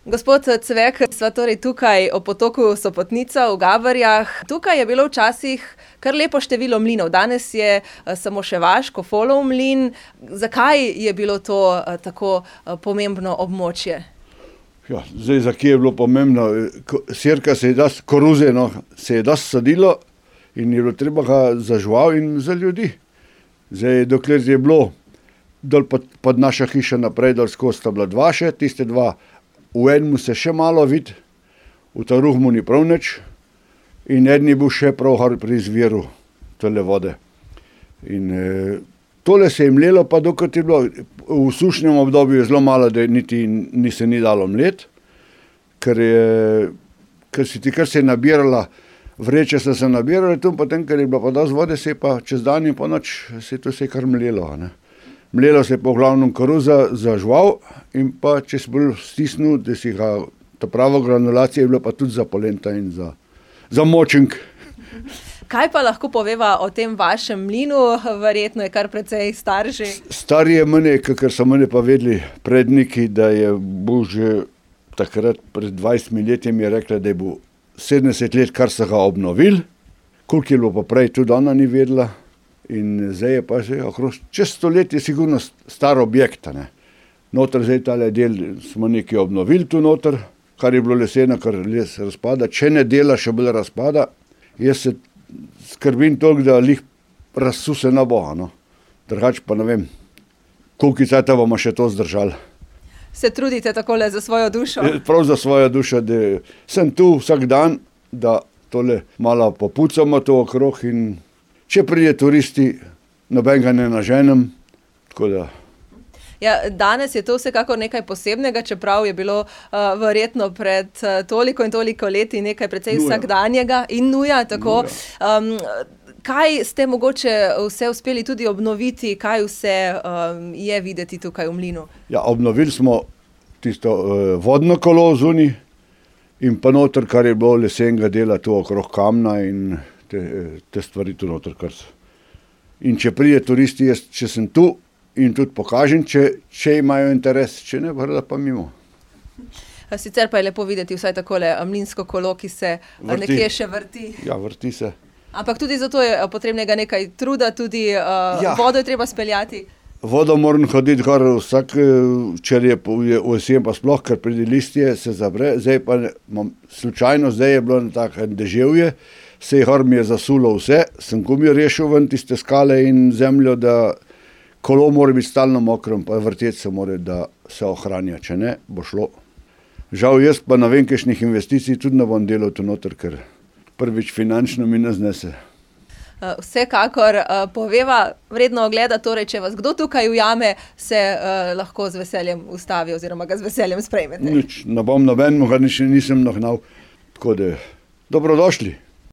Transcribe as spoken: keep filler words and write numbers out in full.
Gospod Cvek, sva torej tukaj ob potoku Sopotnica v Gabarjah. Tukaj je bilo včasih kar lepo število mlinov. Danes je samo še vaš, Kofolov mlin. Zakaj je bilo to tako pomembno območje? Ja, zdaj, za kje je bilo pomembno? Sirka se je dosti koruze, no, se je dosti sadilo in je bilo treba ga za žival in za ljudi. Zdaj, dokler je bilo dol pod, pod naša hiša naprej, dol skozi sta bila dva še, tiste dva v enem se še malo vidi, v Taruhmu ni prav nič in eden je bil še prav hor pri izviru tole vode. In e, tole se je mlelo, pa dokrat je bilo, v sušnem obdobju je zelo malo, da niti ni se ni dalo mlet, ker je, ker si ti, kar se je nabirala, vreče so se nabirale tu, potem, ker je bilo pa dosti vode, se je pa čez dan in po noč se je to se je kar mlelo, ne. Mlelo se je po glavnem koruza za žival in pa če si bolj stisnil, da si ga, ta pravo granulacija je bila pa tudi za polenta in za, za močink. Kaj pa lahko poveva o tem vašem mlinu? Verjetno je kar precej star že. Star je mene, kakor so mene pa vedeli predniki, da je bil že takrat pred dvajsetimi leti mi je rekla, da je bil sedemdeset let, kar so ga obnovili. Koliko je bilo pa prej, tudi ona ni vedela. In zdaj je pa že okrog čez sto let je sigurno star objekt, ne. Noter zdaj tale del smo nekaj obnovili tu noter, kar je bilo leseno, kar les razpada. Če ne dela, še bolj razpada. Jaz se skrbim toliko, da lih razsuse na Boga, no. Drugače pa ne vem, koliko cajta bomo še to zdržali. Se trudite takole za svojo dušo? Prav za svojo dušo, da sem tu vsak dan, da tole malo popucamo to okrog in če pride turisti, noben ga ne naženem, tako da. Ja, danes je to vsekakor nekaj posebnega, čeprav je bilo uh, verjetno pred uh, toliko in toliko leti nekaj precej nuja. Vsakdanjega in nuja, tako. Nuja. Um, kaj ste mogoče vse uspeli tudi obnoviti, kaj vse um, je videti tukaj v mlinu? Ja, obnovili smo tisto uh, vodno kolo zunaj in pa noter, kar je bilo lesenega dela tu okrog kamna in Te, te stvari tu noter, kar so. In če pride turisti, jaz, če sem tu in tudi pokažem, če, če imajo interes, če ne, vrda pa mimo. Sicer pa je lepo videti vsaj takole mlinsko kolo, ki se vrti. Nekje še vrti. Ja, vrti se. Ampak tudi zato je potrebnega nekaj truda, tudi uh, ja. Vodo je treba speljati. Vodo moram hoditi gor vsak, če je v jesen pa sploh, ker pride listje, se zabre. Zdaj pa mam, slučajno, zdaj je bilo tako deževje, se je gor mi je zasulo vse, sem gumijo rešil ven tiste skale in zemljo, da kolo mora biti stalno mokrom, pa vrteti se mora, da se ohranja, če ne, bo šlo. Žal jaz pa na vem, kakšnih investicij tudi ne bom delal tu noter, ker prvič finančno mi ne znese. Vsekakor uh, poveva vredno ogleda, torej, če vas kdo tukaj ujame, se uh, lahko z veseljem ustavi oziroma ga z veseljem sprejmete. Nič, ne bom nobenemu, ga nisem nahnal, tako da dobrodošli.